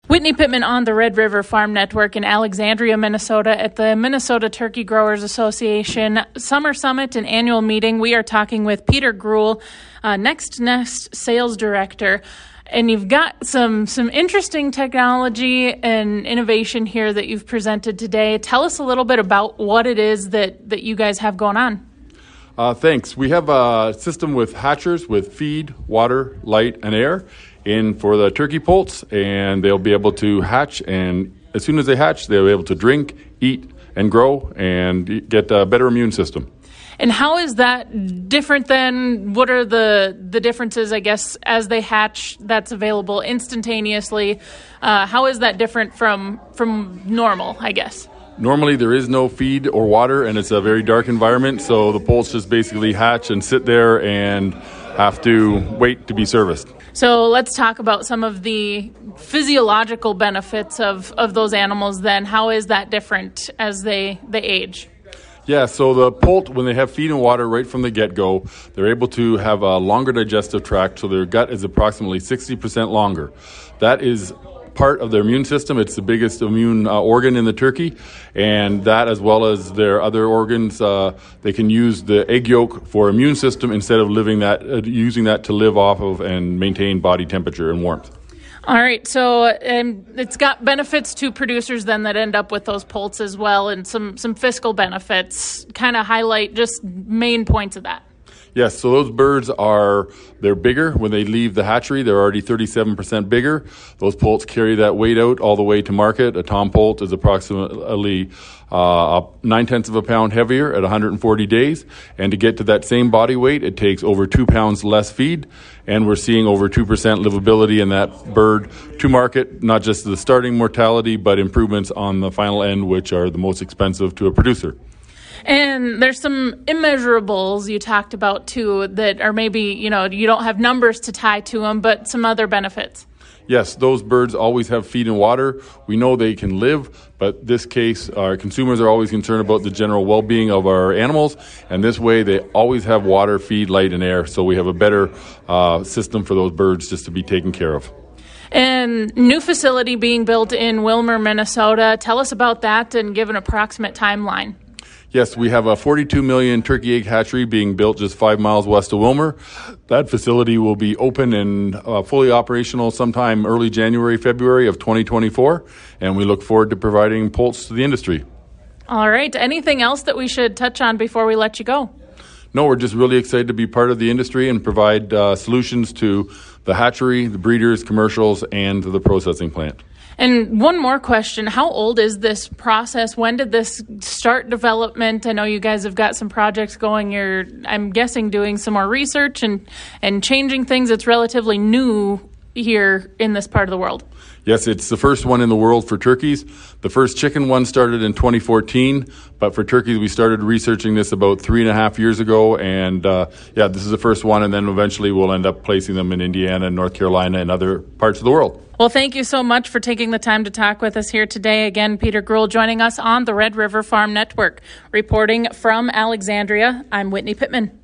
Whitney Pittman on the Red River Farm Network in Alexandria, Minnesota at the Minnesota Turkey Growers Association Summer Summit and Annual Meeting. We are talking with Peter Gruhl, Next Nest Sales Director. And you've got some interesting technology and innovation here that you've presented today. Tell us a little bit about what it is that you guys have going on. Thanks. We have a system with hatchers with feed, water, light, and air in for the turkey poults, and they'll be able to hatch, and as soon as they hatch, they'll be able to drink, eat, and grow, and get a better immune system. And how is that different than, what are the differences, I guess, as they hatch that's available instantaneously? How is that different from normal, I guess? Normally, there is no feed or water, and it's a very dark environment, so the poults just basically hatch and sit there and have to wait to be serviced. So let's talk about some of the physiological benefits of those animals then. How is that different as they age? Yeah, so the poult, when they have feed and water right from the get-go, they're able to have a longer digestive tract, so their gut is approximately 60% longer. That is part of their immune system. It's the biggest immune organ in the turkey, and that, as well as their other organs, they can use the egg yolk for immune system instead of using that to live off of and maintain body temperature and warmth. All right, so it's got benefits to producers then that end up with those poults as well, and some fiscal benefits. Kind of highlight just main points of that. Yes, so those birds they're bigger. When they leave the hatchery, they're already 37% bigger. Those poults carry that weight out all the way to market. A tom poult is approximately 0.9 of a pound heavier at 140 days. And to get to that same body weight, it takes over 2 pounds less feed. And we're seeing over 2% livability in that bird to market, not just the starting mortality, but improvements on the final end, which are the most expensive to a producer. And there's some immeasurables you talked about, too, that are maybe, you don't have numbers to tie to them, but some other benefits. Yes, those birds always have feed and water. We know they can live, but this case, our consumers are always concerned about the general well-being of our animals, and this way they always have water, feed, light, and air, so we have a better system for those birds just to be taken care of. And new facility being built in Willmar, Minnesota. Tell us about that and give an approximate timeline. Yes, we have a 42 million turkey egg hatchery being built just 5 miles west of Willmar. That facility will be open and fully operational sometime early January, February of 2024, and we look forward to providing poults to the industry. All right. Anything else that we should touch on before we let you go? No, we're just really excited to be part of the industry and provide solutions to the hatchery, the breeders, commercials, and the processing plant. And one more question. How old is this process? When did this start development? I know you guys have got some projects going. You're, I'm guessing, doing some more research and changing things. It's relatively new here in this part of the world. Yes, it's the first one in the world for turkeys. The first chicken one started in 2014, but for turkeys, we started researching this about 3.5 years ago. And this is the first one, and then eventually we'll end up placing them in Indiana, North Carolina, and other parts of the world. Well, thank you so much for taking the time to talk with us here today. Again, Peter Gruhl joining us on the Red River Farm Network. Reporting from Alexandria, I'm Whitney Pittman.